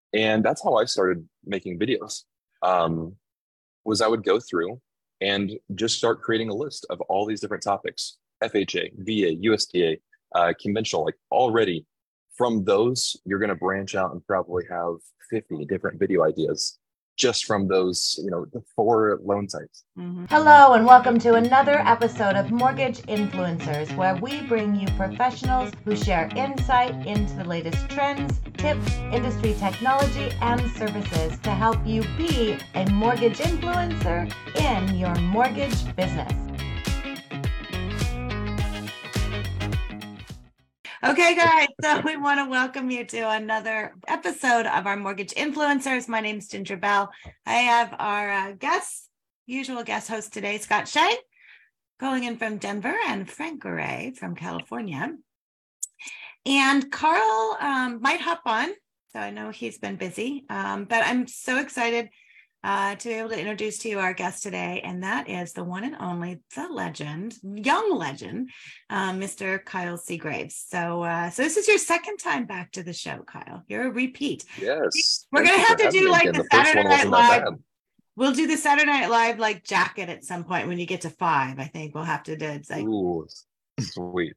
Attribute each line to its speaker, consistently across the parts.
Speaker 1: And that's how I started making videos. Um, was I would go through and just start creating a list of all these different topics, FHA, VA, USDA, conventional, like already from those, you're going to branch out and probably have 50 different video ideas just from those, the four loan types.
Speaker 2: Hello, and welcome to another episode of Mortgage Influencers, where we bring you professionals who share insight into the latest trends, tips, industry technology, and services to help you be a mortgage influencer in your mortgage business. Okay, guys, so we want to welcome you to another episode of our Mortgage Influencers. My name is Ginger Bell. I have our usual guest host today, Scott Shea, calling in from Denver, and Frank Garay from California. And Carl might hop on, so I know he's been busy, but I'm so excited to be able to introduce to you our guest today, and that is the one and only, the legend, young legend, Mr. Kyle Seagraves. So this is your second time back to the show, Kyle. You're a repeat.
Speaker 1: Yes.
Speaker 2: We're going to have to do like the Saturday Night Live. We'll do the Saturday Night Live like jacket at some point when you get to 5. I think we'll have to do it. Like...
Speaker 1: Ooh, sweet.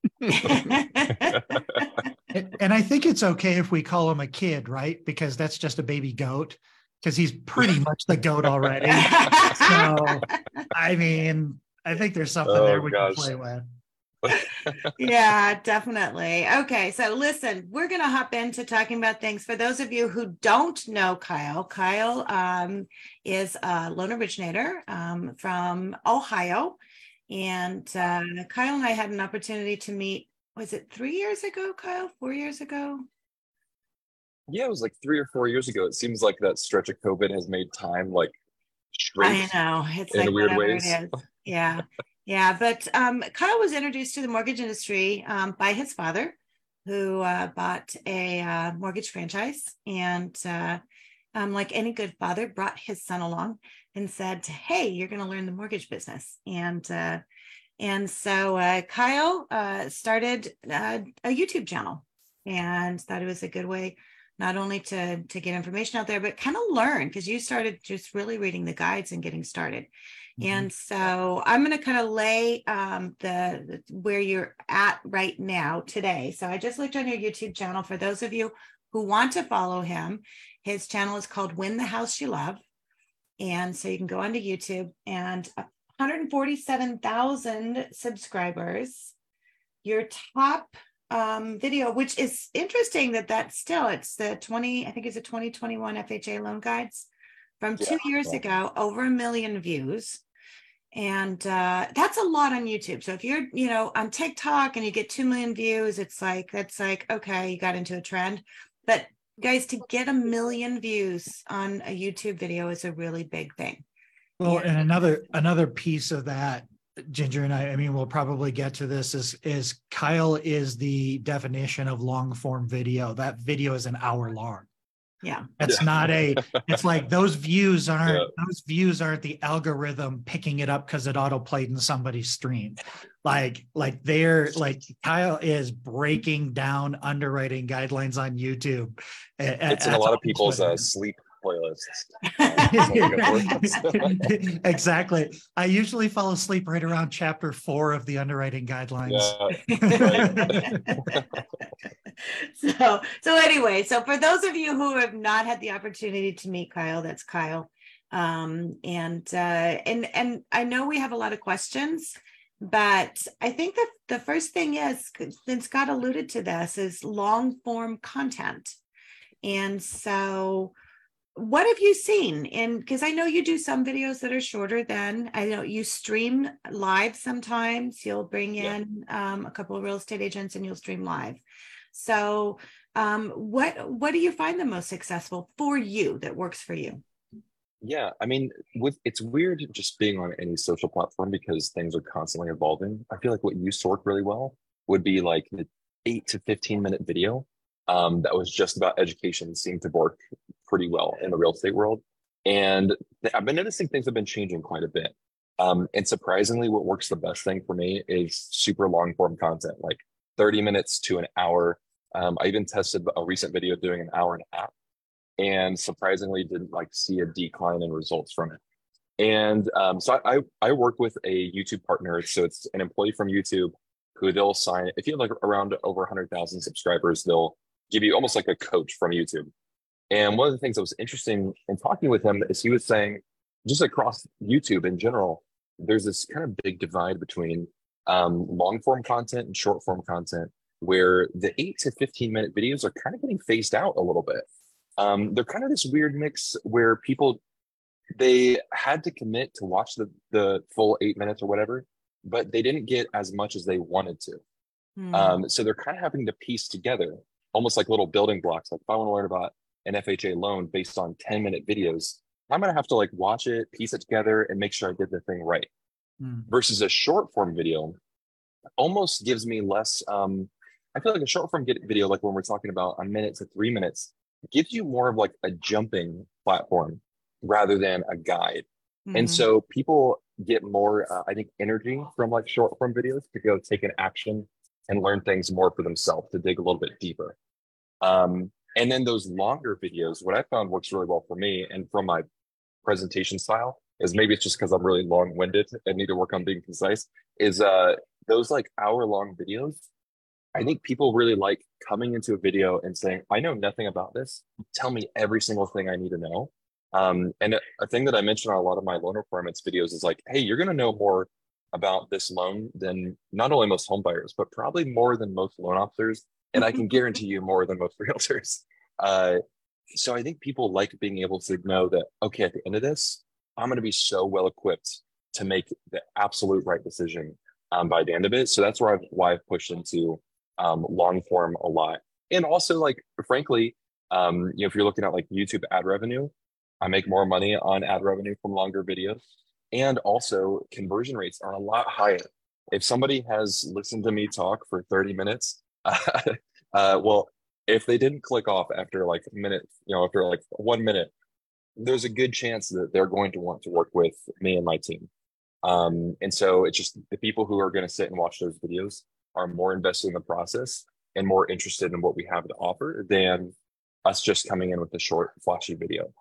Speaker 3: And I think it's okay if we call him a kid, right? Because that's just a baby goat. Because he's pretty much the goat already. So, I mean, I think there's something there we can play with.
Speaker 2: Yeah, definitely. Okay, so listen, we're going to hop into talking about things. For those of you who don't know Kyle, is a loan originator from Ohio. And Kyle and I had an opportunity to meet, was it 3 years ago, Kyle? 4 years ago?
Speaker 1: Yeah, it was like 3 or 4 years ago. It seems like that stretch of COVID has made time like shrink.
Speaker 2: I know. It's
Speaker 1: in
Speaker 2: like
Speaker 1: weird
Speaker 2: whatever
Speaker 1: ways.
Speaker 2: it is. Yeah. Yeah. But Kyle was introduced to the mortgage industry by his father, who bought a mortgage franchise. And like any good father, brought his son along and said, hey, you're going to learn the mortgage business. And so Kyle started a YouTube channel, and thought it was a good way not only to get information out there, but kind of learn, because you started just really reading the guides and getting started. Mm-hmm. And so I'm going to kind of lay the where you're at right now today. So I just looked on your YouTube channel. For those of you who want to follow him, his channel is called Win the House You Love. And so you can go onto YouTube, and 147,000 subscribers. Your top video, which is interesting it's the 2021 FHA loan guides from 2 years ago, over 1 million views. And that's a lot on YouTube. So if you're, on TikTok and you get 2 million views, that's like, okay, you got into a trend. But guys, to get 1 million views on a YouTube video is a really big thing.
Speaker 3: Well, and another piece of that, Ginger, and I mean, we'll probably get to this, is Kyle is the definition of long form video. That video is an hour long.
Speaker 2: Yeah.
Speaker 3: It's not it's like those views aren't the algorithm picking it up because it auto-played in somebody's stream. Like Kyle is breaking down underwriting guidelines on YouTube.
Speaker 1: It's in a lot of people's sleep playlists.
Speaker 3: Exactly. I usually fall asleep right around chapter 4 of the underwriting guidelines.
Speaker 2: Yeah. So anyway, so for those of you who have not had the opportunity to meet Kyle, that's Kyle. And I know we have a lot of questions, but I think that the first thing is, and Scott alluded to this, is long form content. And so what have you seen? And because I know you do some videos that are shorter than, I know you stream live sometimes. You'll bring in a couple of real estate agents and you'll stream live. So what do you find the most successful for you, that works for you?
Speaker 1: Yeah, I mean, it's weird just being on any social platform because things are constantly evolving. I feel like what used to work really well would be like the 8 to 15-minute video that was just about education, seemed to work pretty well in the real estate world. And I've been noticing things have been changing quite a bit. And surprisingly, what works the best thing for me is super long form content, like 30 minutes to an hour. I even tested a recent video doing an hour and a half. and surprisingly didn't like see a decline in results from it. And so I work with a YouTube partner. So it's an employee from YouTube who they'll sign. If you have like around over 100,000 subscribers, they'll give you almost like a coach from YouTube. And one of the things that was interesting in talking with him is he was saying, just across YouTube in general, there's this kind of big divide between long form content and short form content, where the 8 to 15-minute videos are kind of getting phased out a little bit. They're kind of this weird mix where people, they had to commit to watch the full 8 minutes or whatever, but they didn't get as much as they wanted to. So they're kind of having to piece together almost like little building blocks. Like if I want to learn about an FHA loan based on 10-minute videos, I'm going to have to like watch it, piece it together, and make sure I did the thing right. Versus a short form video almost gives me less. I feel like a short form video, like when we're talking about a minute to 3 minutes, gives you more of like a jumping platform rather than a guide. And so people get more, I think, energy from like short form videos to go take an action and learn things more for themselves, to dig a little bit deeper. And then those longer videos, what I found works really well for me and from my presentation style is, maybe it's just because I'm really long-winded and need to work on being concise, is those like hour-long videos. I think people really like coming into a video and saying, I know nothing about this. Tell me every single thing I need to know. And a thing that I mentioned on a lot of my loan requirements videos is like, hey, you're going to know more about this loan than not only most home buyers, but probably more than most loan officers. And I can guarantee you more than most realtors. So I think people like being able to know that, okay, at the end of this, I'm going to be so well equipped to make the absolute right decision by the end of it. So that's why I've pushed into long form a lot. And also, like, frankly, if you're looking at like YouTube ad revenue, I make more money on ad revenue from longer videos. And also conversion rates are a lot higher. If somebody has listened to me talk for 30 minutes, well, if they didn't click off after like a minute, after like 1 minute, there's a good chance that they're going to want to work with me and my team. And so it's just the people who are going to sit and watch those videos are more invested in the process and more interested in what we have to offer than us just coming in with a short, flashy video.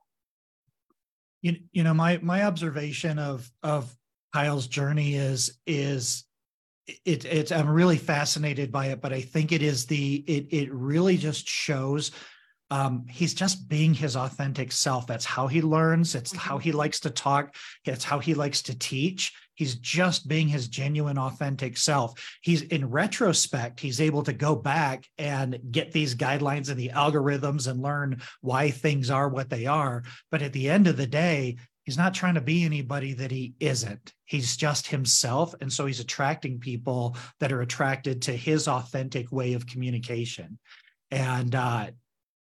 Speaker 3: My observation of Kyle's journey is it's I'm really fascinated by it, but I think it really just shows he's just being his authentic self. That's how he learns. It's how he likes to talk. It's how he likes to teach. He's just being his genuine, authentic self. He's, in retrospect, he's able to go back and get these guidelines and the algorithms and learn why things are what they are. But at the end of the day, he's not trying to be anybody that he isn't. He's just himself. And so he's attracting people that are attracted to his authentic way of communication. And I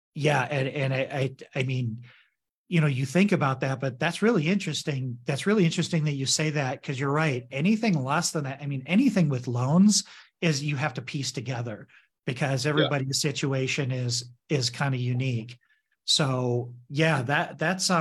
Speaker 3: mean, you think about that, but that's really interesting. That's really interesting that you say that, because you're right. Anything less than that, I mean, anything with loans is you have to piece together, because everybody's situation is kind of unique. So yeah, that's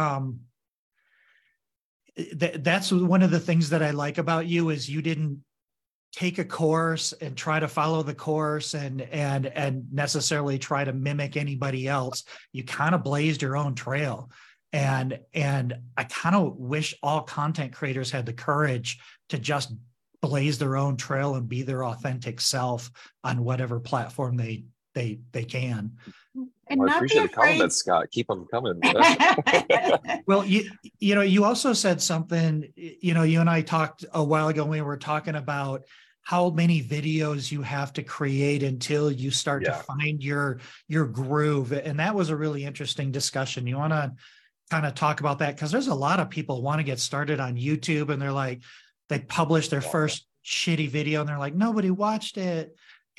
Speaker 3: one of the things that I like about you is you didn't take a course and try to follow the course and necessarily try to mimic anybody else. You kind of blazed your own trail. And I kind of wish all content creators had the courage to just blaze their own trail and be their authentic self on whatever platform they can.
Speaker 1: And I appreciate the comments, Scott. Keep them coming.
Speaker 3: Well, you also said something, you and I talked a while ago when we were talking about how many videos you have to create until you start to find your groove. And that was a really interesting discussion. You want to kind of talk about that? Because there's a lot of people want to get started on YouTube and they're like, they publish their first shitty video and they're like, nobody watched it.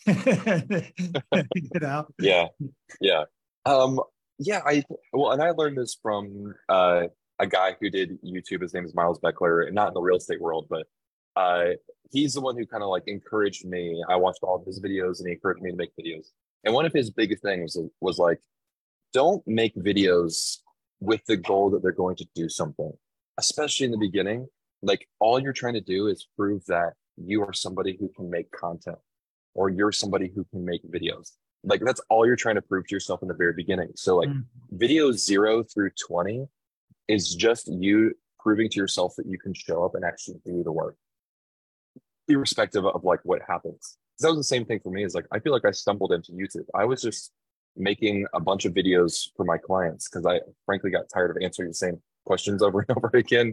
Speaker 1: And I learned this from a guy who did YouTube. His name is Miles Beckler, and not in the real estate world, but he's the one who kind of like encouraged me. I watched all of his videos and he encouraged me to make videos. And one of his biggest things was like, don't make videos with the goal that they're going to do something, especially in the beginning. Like, all you're trying to do is prove that you are somebody who can make content, or you're somebody who can make videos. like that's all you're trying to prove to yourself in the very beginning. So like video 0 through 20 is just you proving to yourself that you can show up and actually do the work, irrespective of like what happens. That was the same thing for me. Is like I feel like I stumbled into YouTube. I was just making a bunch of videos for my clients because I frankly got tired of answering the same questions over and over again.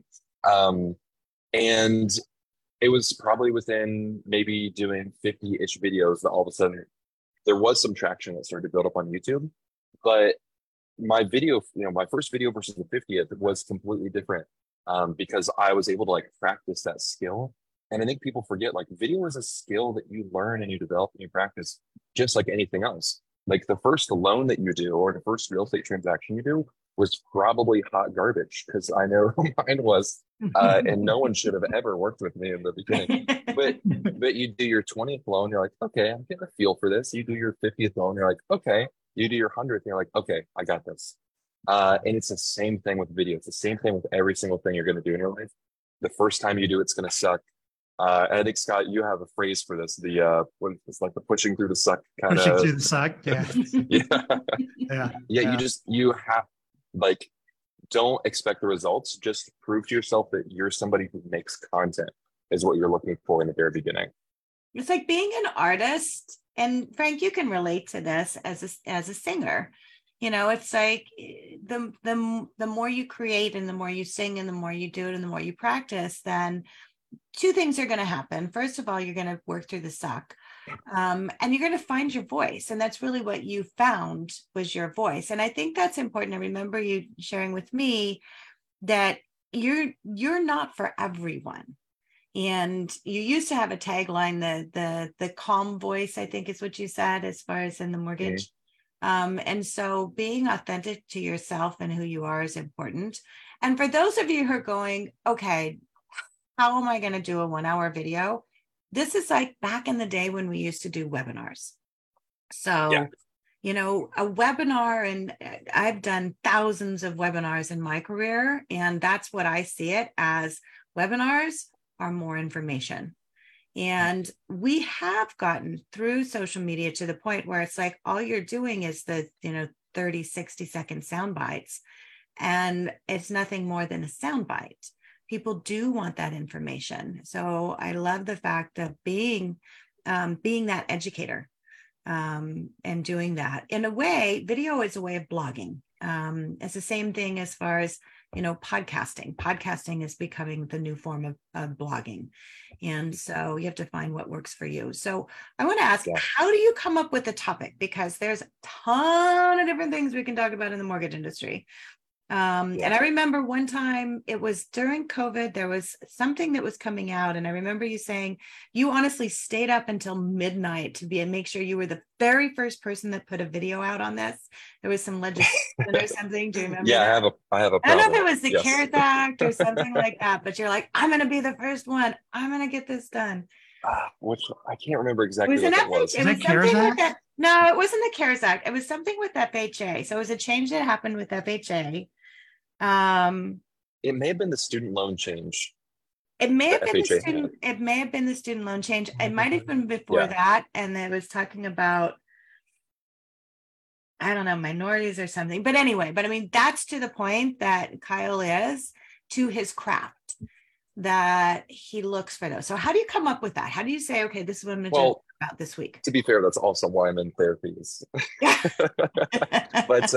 Speaker 1: And it was probably within maybe doing 50-ish videos that all of a sudden there was some traction that started to build up on YouTube. But my video, my first video versus the 50th was completely different, because I was able to like practice that skill. And I think people forget like video is a skill that you learn and you develop and you practice just like anything else. Like the first loan that you do or the first real estate transaction you do was probably hot garbage, because I know mine was, and no one should have ever worked with me in the beginning. But you do your 20th loan, you're like, okay, I'm getting a feel for this. You do your 50th loan, you're like, okay. You do your 100th, you're like, okay, I got this. And it's the same thing with video. It's the same thing with every single thing you're going to do in your life. The first time you do, it's going to suck. And I think, Scott, you have a phrase for this. It's like the pushing through the suck kind of.
Speaker 3: Pushing through the suck, yeah.
Speaker 1: Yeah. You have, like, don't expect the results. Just prove to yourself that you're somebody who makes content is what you're looking for in the very beginning.
Speaker 2: It's like being an artist. And Frank, you can relate to this as a singer. It's like the more you create and the more you sing and the more you do it and the more you practice, then two things are going to happen. First of all, you're going to work through the suck, and you're going to find your voice. And that's really what you found was your voice. And I think that's important. I remember you sharing with me that you're not for everyone. And you used to have a tagline, the calm voice, I think is what you said, as far as in the mortgage. And so being authentic to yourself and who you are is important. And for those of you who are going, okay, how am I going to do a 1-hour video? This is like back in the day when we used to do webinars. So, a webinar, and I've done thousands of webinars in my career, and that's what I see it as. Webinars are more information. And we have gotten through social media to the point where it's like all you're doing is the 30, 60-second sound bites, and it's nothing more than a sound bite. People do want that information. So I love the fact of being that educator, and doing that. In a way, video is a way of blogging. It's the same thing as far as podcasting is becoming the new form of blogging. And so you have to find what works for you. So I want to ask, how do you come up with the topic? Because there's a ton of different things we can talk about in the mortgage industry. And I remember one time, it was during COVID, there was something that was coming out. And I remember you saying you honestly stayed up until midnight to make sure you were the very first person that put a video out on this. There was some legislation or something. Do you remember?
Speaker 1: Yeah,
Speaker 2: that?
Speaker 1: I have a problem.
Speaker 2: I don't know if it was the CARES Act or something like that, but you're like, I'm going to be the first one. I'm going to get this done.
Speaker 1: Which I can't remember exactly what it was.
Speaker 2: It was something with that. No, it wasn't the CARES Act. It was something with FHA. So it was a change that happened with FHA.
Speaker 1: It may have been the student loan change.
Speaker 2: It may have been the student loan change. It might have been before that, and it was talking about, I don't know, minorities or something. But anyway, I mean, that's to the point that Kyle is to his craft, that he looks for those. So how do you come up with that? How do you say, okay, this is what I'm going to talk about this week?
Speaker 1: To be fair, that's also why I'm in therapy. But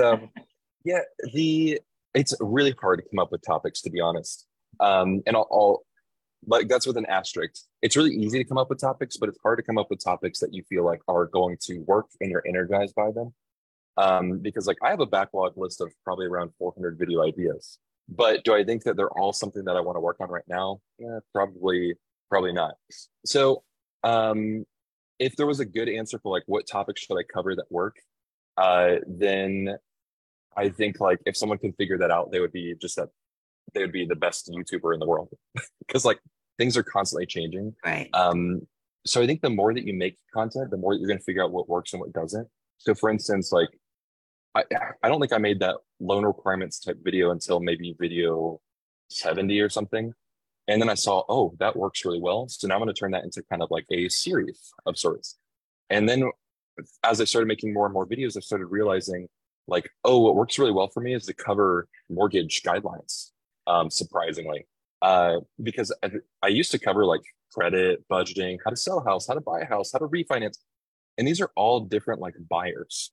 Speaker 1: it's really hard to come up with topics, to be honest. And I'll like, that's with an asterisk. It's really easy to come up with topics, but it's hard to come up with topics that you feel like are going to work and you're energized by them. Because like I have a backlog list of probably around 400 video ideas, but do I think that they're all something that I want to work on right now? Yeah, probably not. So if there was a good answer for like what topics should I cover that work, then I think like if someone can figure that out, they would be the best YouTuber in the world, because like things are constantly changing.
Speaker 2: Right.
Speaker 1: So I think the more that you make content, the more that you're going to figure out what works and what doesn't. So for instance, like I don't think I made that loan requirements type video until maybe video 70 or something. And then I saw, oh, that works really well. So now I'm going to turn that into kind of like a series of sorts. And then as I started making more and more videos, I started realizing like, oh, what works really well for me is to cover mortgage guidelines, surprisingly. Because I used to cover like credit, budgeting, how to sell a house, how to buy a house, how to refinance. And these are all different like buyers,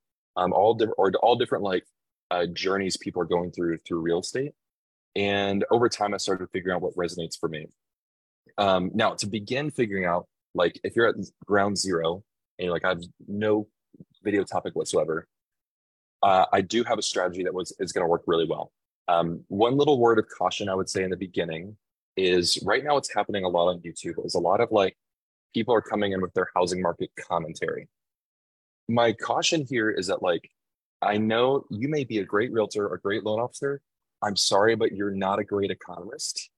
Speaker 1: all different like journeys people are going through real estate. And over time, I started figuring out what resonates for me. Now, to begin figuring out, like if you're at ground zero and you're like, I have no video topic whatsoever, I do have a strategy that is going to work really well. One little word of caution I would say in the beginning is right now what's happening a lot on YouTube is a lot of like people are coming in with their housing market commentary. My caution here is that like, I know you may be a great realtor or great loan officer. I'm sorry, but you're not a great economist.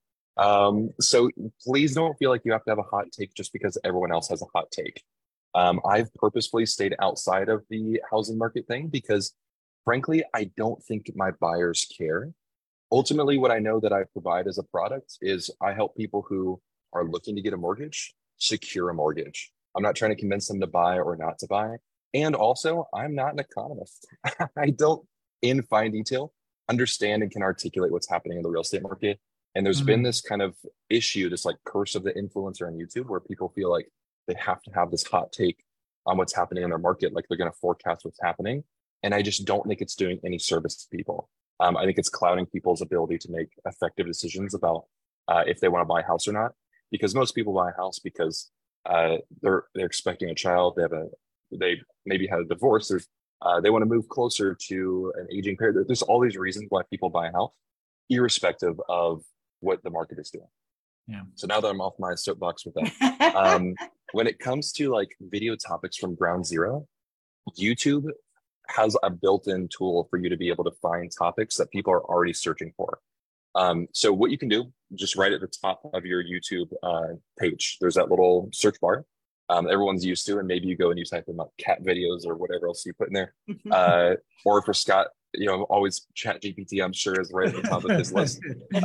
Speaker 1: So please don't feel like you have to have a hot take just because everyone else has a hot take. I've purposefully stayed outside of the housing market thing because frankly, I don't think my buyers care. Ultimately, what I know that I provide as a product is I help people who are looking to get a mortgage secure a mortgage. I'm not trying to convince them to buy or not to buy. And also, I'm not an economist. I don't, in fine detail, understand and can articulate what's happening in the real estate market. And there's been this kind of issue, this like curse of the influencer on YouTube, where people feel like they have to have this hot take on what's happening in their market, like they're going to forecast what's happening. And I just don't think it's doing any service to people. I think it's clouding people's ability to make effective decisions about if they want to buy a house or not. Because most people buy a house because they're expecting a child, they maybe had a divorce, they want to move closer to an aging parent. There's all these reasons why people buy a house, irrespective of what the market is doing.
Speaker 3: Yeah.
Speaker 1: So now that I'm off my soapbox with that, when it comes to like video topics from ground zero, YouTube has a built-in tool for you to be able to find topics that people are already searching for. So what you can do, just right at the top of your YouTube page, there's that little search bar. Everyone's used to, and maybe you go and you type in like cat videos or whatever else you put in there. Or for Scott, always Chat GPT, I'm sure, is right at the top of his list.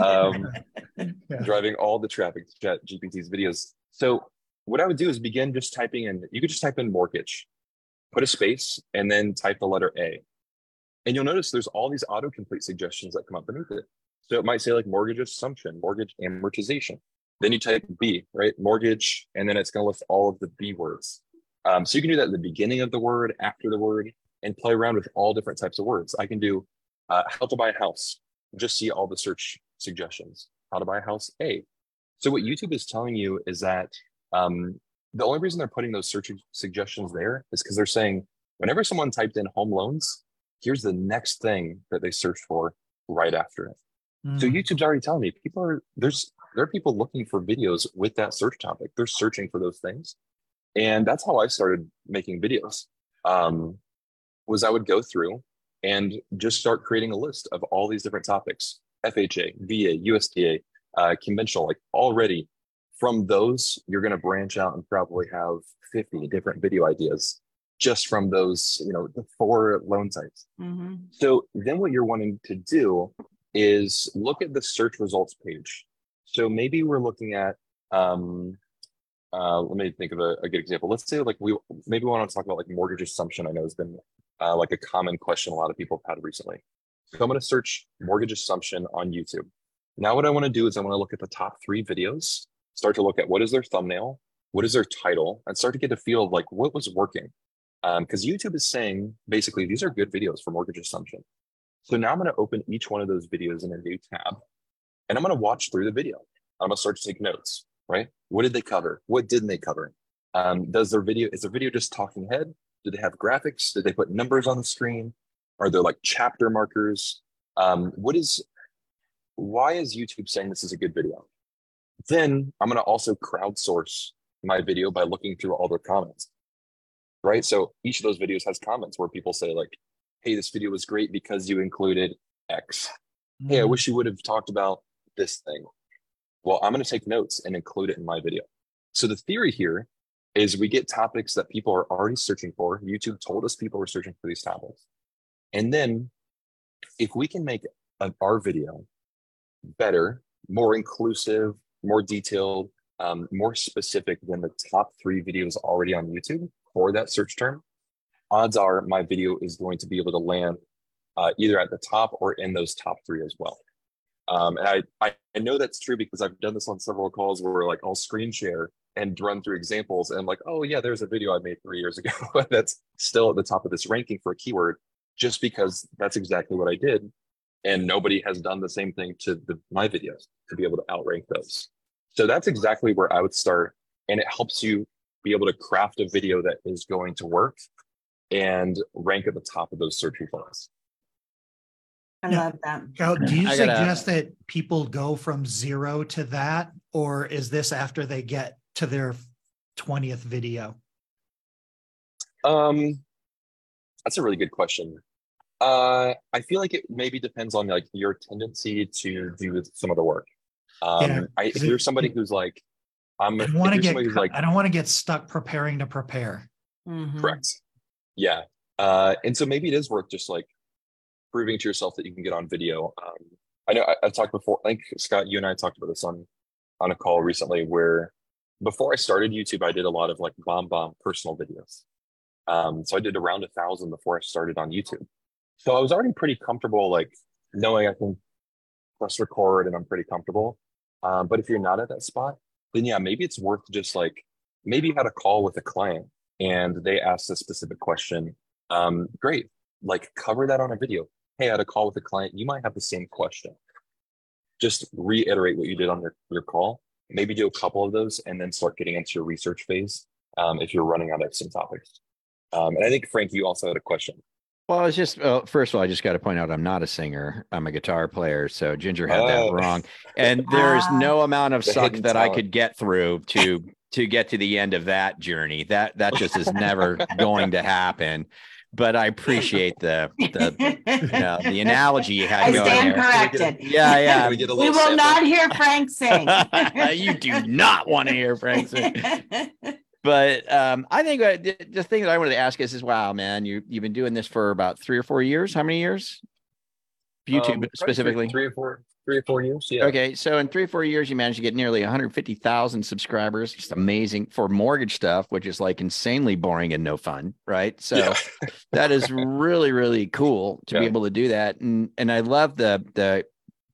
Speaker 1: Driving all the traffic to Chat GPT's videos. So what I would do is begin just typing in, you could just type in mortgage, put a space, and then type the letter A. And you'll notice there's all these autocomplete suggestions that come up beneath it. So it might say like mortgage assumption, mortgage amortization. Then you type B, right? Mortgage, and then it's going to list all of the B words. So you can do that at the beginning of the word, after the word, and play around with all different types of words. I can do how to buy a house, just see all the search suggestions. How to buy a house, A. So what YouTube is telling you is that the only reason they're putting those search suggestions there is because they're saying, whenever someone typed in home loans, here's the next thing that they searched for right after it. So YouTube's already telling me there are people looking for videos with that search topic. They're searching for those things. And that's how I started making videos, was I would go through and just start creating a list of all these different topics, FHA, VA, USDA, conventional, like already from those, you're going to branch out and probably have 50 different video ideas just from those, the 4 loan types. So then what you're wanting to do is look at the search results page. So maybe we're looking at, let me think of a good example. Let's say like we want to talk about like mortgage assumption. I know has been like a common question a lot of people have had recently. So I'm going to search mortgage assumption on YouTube. Now what I want to do is I want to look at the top 3 videos, start to look at what is their thumbnail, what is their title, and start to get a feel of like what was working. Because YouTube is saying basically these are good videos for mortgage assumption. So now I'm going to open each one of those videos in a new tab, and I'm going to watch through the video. I'm going to start to take notes, right? What did they cover? What didn't they cover? Is the video just talking head? Do they have graphics? Did they put numbers on the screen? Are there like chapter markers? Why is YouTube saying this is a good video? Then I'm going to also crowdsource my video by looking through all their comments, right? So each of those videos has comments where people say like, hey, this video was great because you included X. Hey, I wish you would have talked about this thing. Well, I'm going to take notes and include it in my video. So the theory here is we get topics that people are already searching for. YouTube told us people were searching for these topics. And then if we can make our video better, more inclusive, more detailed, more specific than the top 3 videos already on YouTube for that search term, odds are my video is going to be able to land either at the top or in those top 3 as well. And I know that's true because I've done this on several calls where like I'll screen share and run through examples and I'm like, oh yeah, there's a video I made 3 years ago that's still at the top of this ranking for a keyword, just because that's exactly what I did. And nobody has done the same thing to my videos to be able to outrank those. So that's exactly where I would start. And it helps you be able to craft a video that is going to work and rank at the top of those search results.
Speaker 2: I love that.
Speaker 3: Kyle, do you suggest that people go from 0 to that, or is this after they get to their 20th video?
Speaker 1: That's a really good question. I feel like it maybe depends on like your tendency to do some of the work. If you're somebody who's like, I don't want
Speaker 3: to get stuck preparing to prepare.
Speaker 2: Mm-hmm.
Speaker 1: Correct. Yeah. And so maybe it is worth just like proving to yourself that you can get on video. I know I've talked before, I think Scott, you and I talked about this on a call recently, where before I started YouTube, I did a lot of like bomb personal videos. So I did around 1,000 before I started on YouTube. So I was already pretty comfortable, like knowing I can press record and I'm pretty comfortable. But if you're not at that spot, then yeah, maybe it's worth just like, maybe you had a call with a client and they asked a specific question. Great, like cover that on a video. Hey, I had a call with a client. You might have the same question. Just reiterate what you did on your call. Maybe do a couple of those and then start getting into your research phase if you're running out of some topics. And I think, Frank, you also had a question.
Speaker 4: Well, I was just, first of all, I just got to point out I'm not a singer. I'm a guitar player. So Ginger had that wrong. And there's no amount of suck that I could get through to get to the end of that journey. That just is never going to happen. But I appreciate the analogy you had.
Speaker 2: I stand corrected.
Speaker 4: Yeah.
Speaker 2: We will not hear Frank sing.
Speaker 4: You do not want to hear Frank sing. But I think the thing that I wanted to ask is wow, man, you've been doing this for about 3 or 4 years. How many years? YouTube specifically?
Speaker 1: 3 or 4 years. Yeah.
Speaker 4: Okay. So in 3 or 4 years, you managed to get nearly 150,000 subscribers. Just amazing for mortgage stuff, which is like insanely boring and no fun. Right. So that is really, really cool to be able to do that. And I love the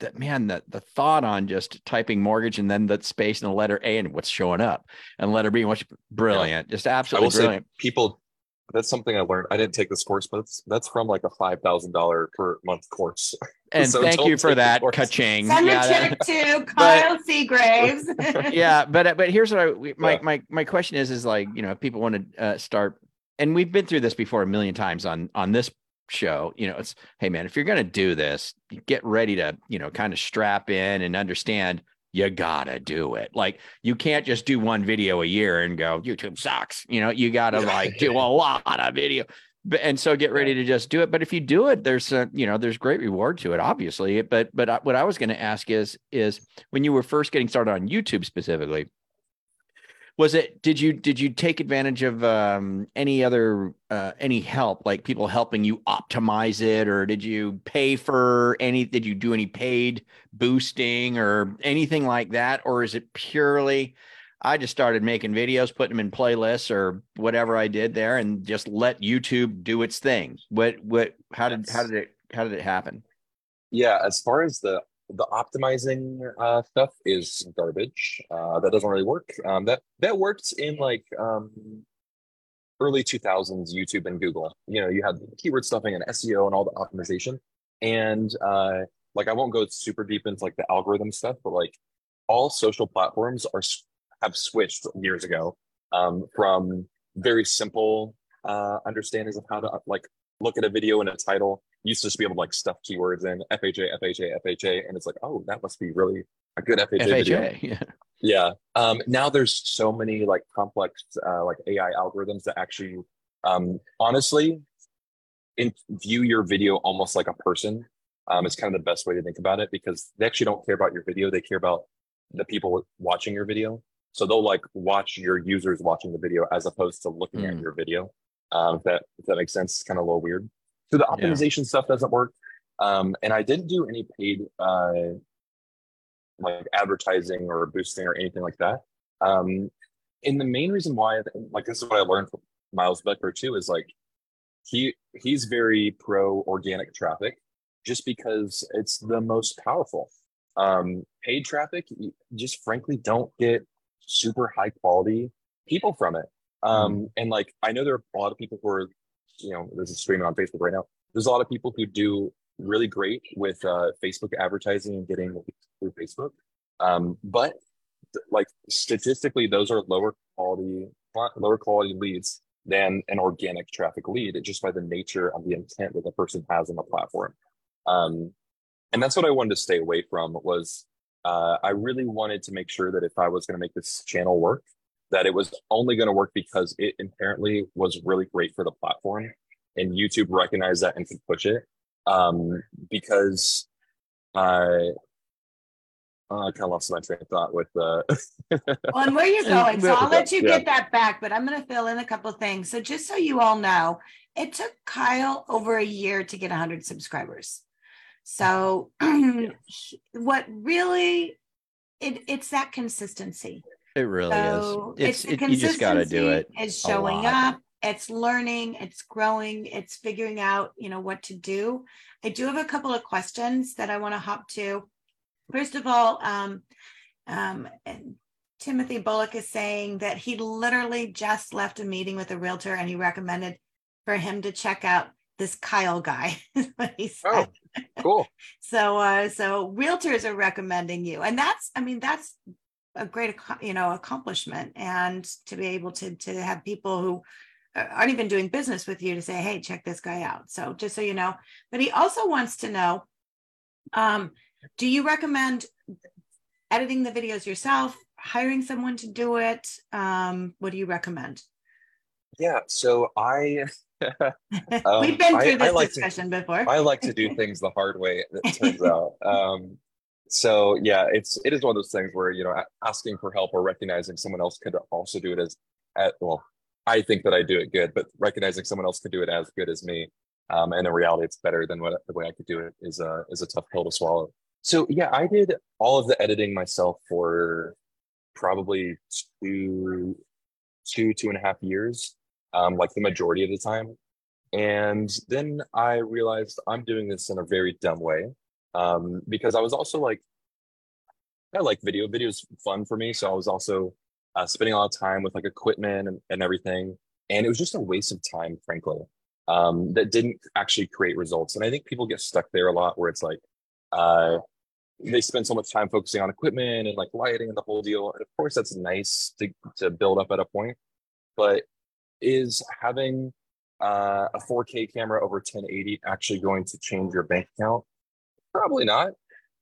Speaker 4: thought on just typing mortgage and then the space and the letter A and what's showing up and letter B, what's brilliant. Just absolutely brilliant.
Speaker 1: People, that's something I learned. I didn't take this course, but that's from like a $5,000 per month course.
Speaker 4: And so thank you for that, ka-ching.
Speaker 2: Send a check to Kyle Seagraves.
Speaker 4: Yeah, but here's what my question is like, if people want to start, and we've been through this before a million times on this show, it's, hey man, if you're going to do this, get ready to, kind of strap in and understand you gotta do it. Like you can't just do one video a year and go, YouTube sucks. You gotta do a lot of video. And so get ready to just do it. But if you do it, there's there's great reward to it, obviously. But what I was going to ask is when you were first getting started on YouTube specifically, did you take advantage of any other any help, like people helping you optimize it, or did you did you do any paid boosting or anything like that? Or is it purely, I just started making videos, putting them in playlists or whatever I did there and just let YouTube do its thing? How did it happen?
Speaker 1: Yeah. As far as the optimizing stuff is garbage. That doesn't really work. That worked in like early 2000s YouTube and Google. You had keyword stuffing and SEO and all the optimization. And like I won't go super deep into like the algorithm stuff, but like all social platforms have switched years ago from very simple understandings of how to like look at a video and a title. Used to just be able to like stuff keywords in FHA, and it's like, oh, that must be really a good FHA video. Yeah. Now there's so many like complex like AI algorithms that actually honestly view your video almost like a person. It's kind of the best way to think about it, because they actually don't care about your video. They care about the people watching your video. So they'll like watch your users watching the video as opposed to looking at your video. If that makes sense. It's kind of a little weird. So the optimization stuff doesn't work. And I didn't do any paid like advertising or boosting or anything like that. And the main reason why, like this is what I learned from Miles Beckler too, is like he's very pro organic traffic, just because it's the most powerful. Paid traffic, you just frankly don't get super high quality people from it. And like, I know there are a lot of people who are, there's a streaming on Facebook right now. There's a lot of people who do really great with Facebook advertising and getting through Facebook. But like statistically, those are lower quality leads than an organic traffic lead, just by the nature of the intent that the person has on the platform. And that's what I wanted to stay away from. Was I really wanted to make sure that if I was going to make this channel work, that it was only going to work because it inherently was really great for the platform, and YouTube recognized that and could push it. Because I kind of lost my train of thought with
Speaker 2: well, and where you're going. So I'll let you get that back, but I'm going to fill in a couple of things. So just so you all know, it took Kyle over a year to get 100 subscribers. So what really, it's that consistency.
Speaker 4: It really is. You just got to do it.
Speaker 2: It's showing up. It's learning. It's growing. It's figuring out, what to do. I do have a couple of questions that I want to hop to. First of all, Timothy Bullock is saying that he literally just left a meeting with a realtor and he recommended for him to check out this Kyle guy. Is what he said.
Speaker 1: Oh, cool.
Speaker 2: So realtors are recommending you, and that's a great, accomplishment, and to be able to have people who aren't even doing business with you to say, hey, check this guy out. So just so you know, but he also wants to know, do you recommend editing the videos yourself, hiring someone to do it? What do you recommend?
Speaker 1: Yeah, so
Speaker 2: we've been through this discussion before.
Speaker 1: I like to do things the hard way, it turns out. So yeah, it is one of those things where, asking for help or recognizing someone else could also do it well, I think that I do it good, but recognizing someone else could do it as good as me. And in reality, it's better than the way I could do it is a tough pill to swallow. So yeah, I did all of the editing myself for probably 2.5 years, like the majority of the time. And then I realized I'm doing this in a very dumb way, because I was also like, I like video's fun for me. So I was also spending a lot of time with like equipment and everything. And it was just a waste of time, frankly, that didn't actually create results. And I think people get stuck there a lot, where it's like, they spend so much time focusing on equipment and like lighting and the whole deal. And of course, that's nice to build up at a point, but is having a 4K camera over 1080 actually going to change your bank account? Probably not.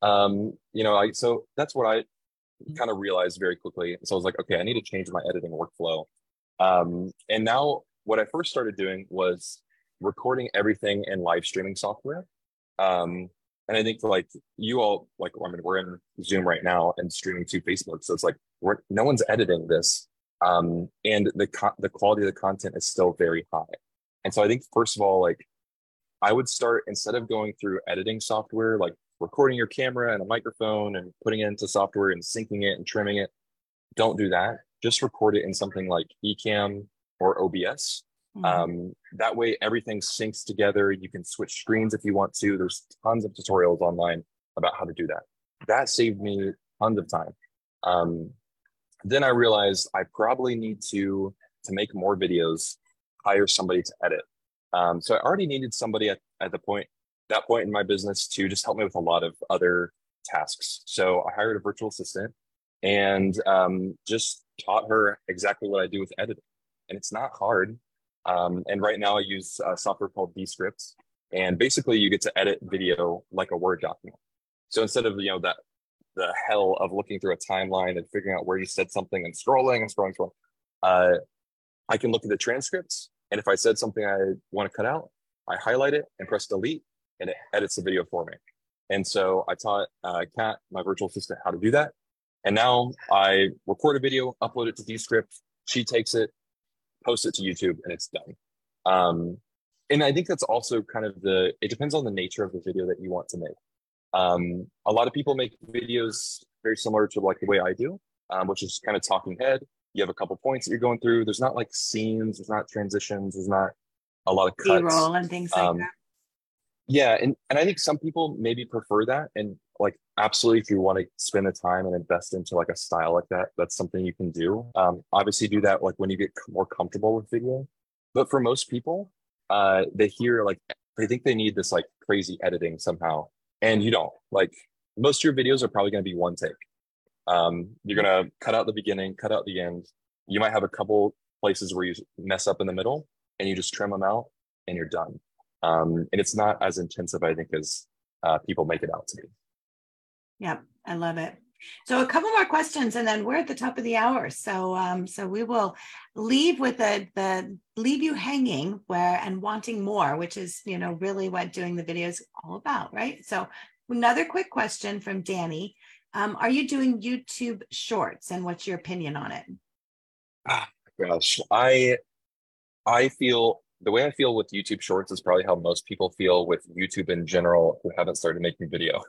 Speaker 1: So that's what I kind of realized very quickly. So I was like, okay, I need to change my editing workflow. And now what I first started doing was recording everything in live streaming software. And I think like you all, like, we're in Zoom right now and streaming to Facebook. So it's like, no one's editing this. And the quality of the content is still very high. And so I think, first of all, like, I would start, instead of going through editing software, like recording your camera and a microphone and putting it into software and syncing it and trimming it, don't do that. Just record it in something like Ecamm or OBS. That way everything syncs together. You can switch screens if you want to. There's tons of tutorials online about how to do that. That saved me tons of time. Then I realized I probably need to make more videos, hire somebody to edit. So I already needed somebody at that point in my business to just help me with a lot of other tasks. So I hired a virtual assistant and just taught her exactly what I do with editing. And it's not hard. And right now I use a software called Descript, and basically you get to edit video like a Word document. So instead of, the hell of looking through a timeline and figuring out where you said something and scrolling, I can look at the transcripts. And if I said something I want to cut out, I highlight it and press delete, and it edits the video for me. And so I taught Kat, my virtual assistant, how to do that. And now I record a video, upload it to Descript. She takes it, post it to YouTube, and it's done. And I think that's also kind of it depends on the nature of the video that you want to make. A lot of people make videos very similar to like the way I do, which is kind of talking head. You have a couple points that you're going through. There's not like scenes, there's not transitions, there's not a lot of cuts.
Speaker 2: B-roll and things like that.
Speaker 1: Yeah, and I think some people maybe prefer that. And like absolutely, if you want to spend the time and invest into like a style like that, that's something you can do. Obviously do that like when you get more comfortable with video. But for most people, they hear like they think they need this like crazy editing somehow. And you don't. Like most of your videos are probably going to be one take. You're going to cut out the beginning, cut out the end. You might have a couple places where you mess up in the middle and you just trim them out and you're done. And it's not as intensive, I think, as people make it out to be.
Speaker 2: Yep, I love it. So a couple more questions, and then we're at the top of the hour. So so we will leave with the leave you hanging and wanting more, which is really what doing the video is all about, right? So another quick question from Danny: are you doing YouTube Shorts, and what's your opinion on it?
Speaker 1: Gosh, I feel. The way I feel with YouTube Shorts is probably how most people feel with YouTube in general who haven't started making video.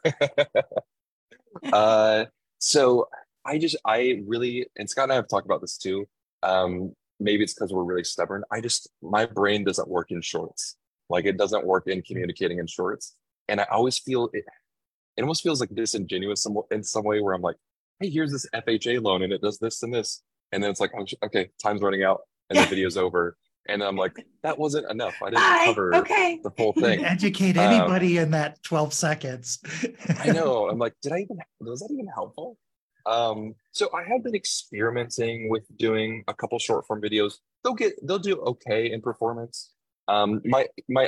Speaker 1: So I really, and Scott and I have talked about this too. Maybe it's because we're really stubborn. My brain doesn't work in shorts. Like it doesn't work in communicating in shorts. And I always feel it almost feels like disingenuous in some way where I'm like, hey, here's this FHA loan and it does this and this. And then it's like, okay, time's running out and the video's over. And I'm like, that wasn't enough. I didn't cover the full thing.
Speaker 3: Educate anybody in that 12 seconds.
Speaker 1: I know. I'm like, was that even helpful? So I have been experimenting with doing a couple short form videos. They'll do okay in performance. The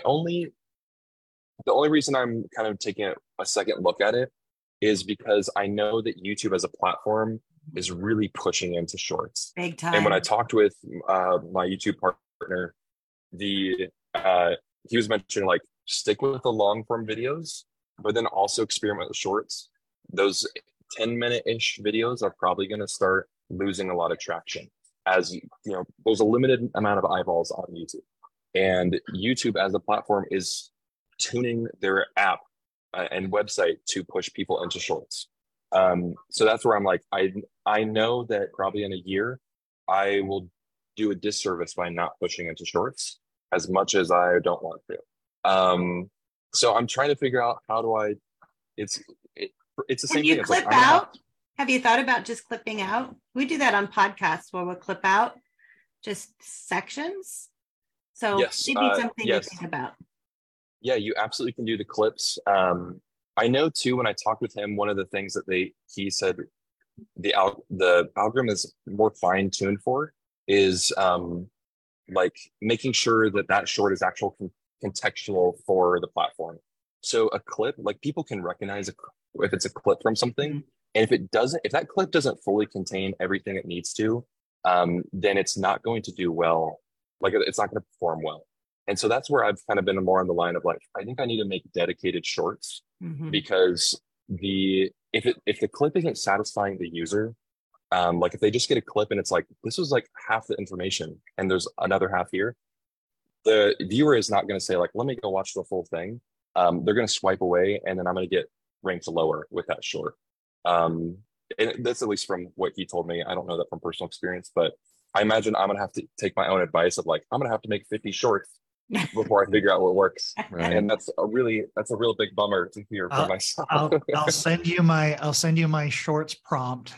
Speaker 1: only reason I'm kind of taking a second look at it is because I know that YouTube as a platform is really pushing into shorts.
Speaker 2: Big time.
Speaker 1: And when I talked with my YouTube partner, he was mentioning like stick with the long form videos, but then also experiment with shorts. Those 10-minute-ish videos are probably going to start losing a lot of traction as there's a limited amount of eyeballs on YouTube, and YouTube as a platform is tuning their app and website to push people into shorts. So that's where I'm like, I know that probably in a year I will do a disservice by not pushing into shorts as much as I don't want to. So I'm trying to figure out how do I. It's the same thing.
Speaker 2: Can you clip out? Have you thought about just clipping out? We do that on podcasts where we'll clip out just sections. So
Speaker 1: yes,
Speaker 2: maybe something to think about.
Speaker 1: Yeah, you absolutely can do the clips. I know too, when I talked with him, one of the things that he said the algorithm is more fine-tuned for is like making sure that short is actual contextual for the platform. So a clip, like people can recognize if it's a clip from something, and if that clip doesn't fully contain everything it needs to, then it's not going to do well. Like it's not going to perform well. And so that's where I've kind of been more on the line of like, I think I need to make dedicated shorts because if the clip isn't satisfying the user, like if they just get a clip and it's like, this was like half the information and there's another half here, the viewer is not going to say like, let me go watch the full thing. They're going to swipe away and then I'm going to get ranked lower with that short. And that's at least from what he told me. I don't know that from personal experience, but I imagine I'm going to have to take my own advice of like, I'm going to have to make 50 shorts before I figure out what works. Right. And that's a real big bummer to hear for myself.
Speaker 3: I'll send you my shorts prompt.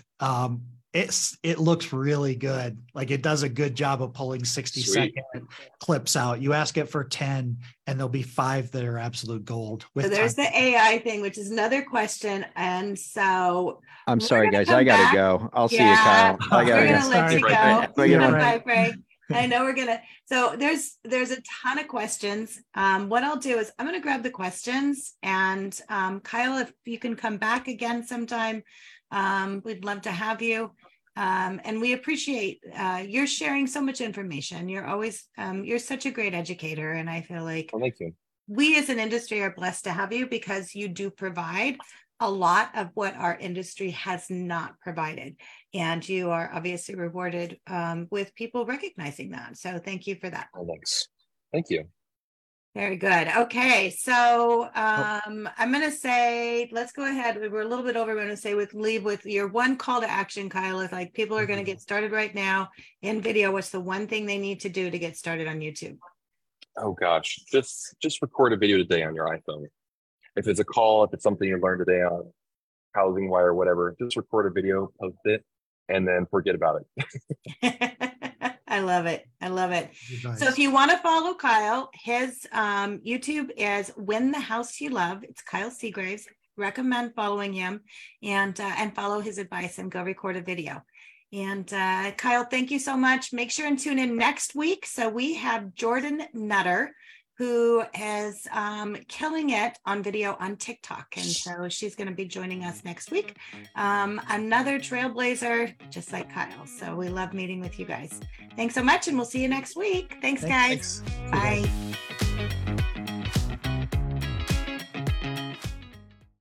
Speaker 3: It looks really good. Like it does a good job of pulling 60-second clips out. You ask it for 10 and there'll be 5 that are absolute gold.
Speaker 2: So there's the AI thing, which is another question. And so
Speaker 4: I'm sorry, guys. I got to go. I'll see you, Kyle.
Speaker 2: We're going to let you go. Bye, Frank. I know we're going to. So there's a ton of questions. What I'll do is I'm going to grab the questions and Kyle, if you can come back again sometime, we'd love to have you. And we appreciate you're sharing so much information. You're always you're such a great educator, and I feel like
Speaker 1: thank you.
Speaker 2: We as an industry are blessed to have you because you do provide a lot of what our industry has not provided, and you are obviously rewarded with people recognizing that. So thank you for that.
Speaker 1: Oh, thanks. Thank you.
Speaker 2: Very good. Okay, so I'm going to say, let's go ahead. We're a little bit over. We're going to say leave with your one call to action, Kyle. If like people are going to get started right now in video, what's the one thing they need to do to get started on YouTube?
Speaker 1: Oh gosh, just record a video today on your iPhone. If it's a call, if it's something you learned today on Housing Wire, whatever, just record a video, post it, and then forget about it.
Speaker 2: I love it. I love it. Nice. So if you want to follow Kyle, his YouTube is Win the House You Love. It's Kyle Seagraves. Recommend following him and follow his advice and go record a video. And Kyle, thank you so much. Make sure and tune in next week. So we have Jordan Nutter, who is killing it on video on TikTok. And so she's going to be joining us next week. Another trailblazer, just like Kyle. So we love meeting with you guys. Thanks so much. And we'll see you next week. Thanks, guys. Bye.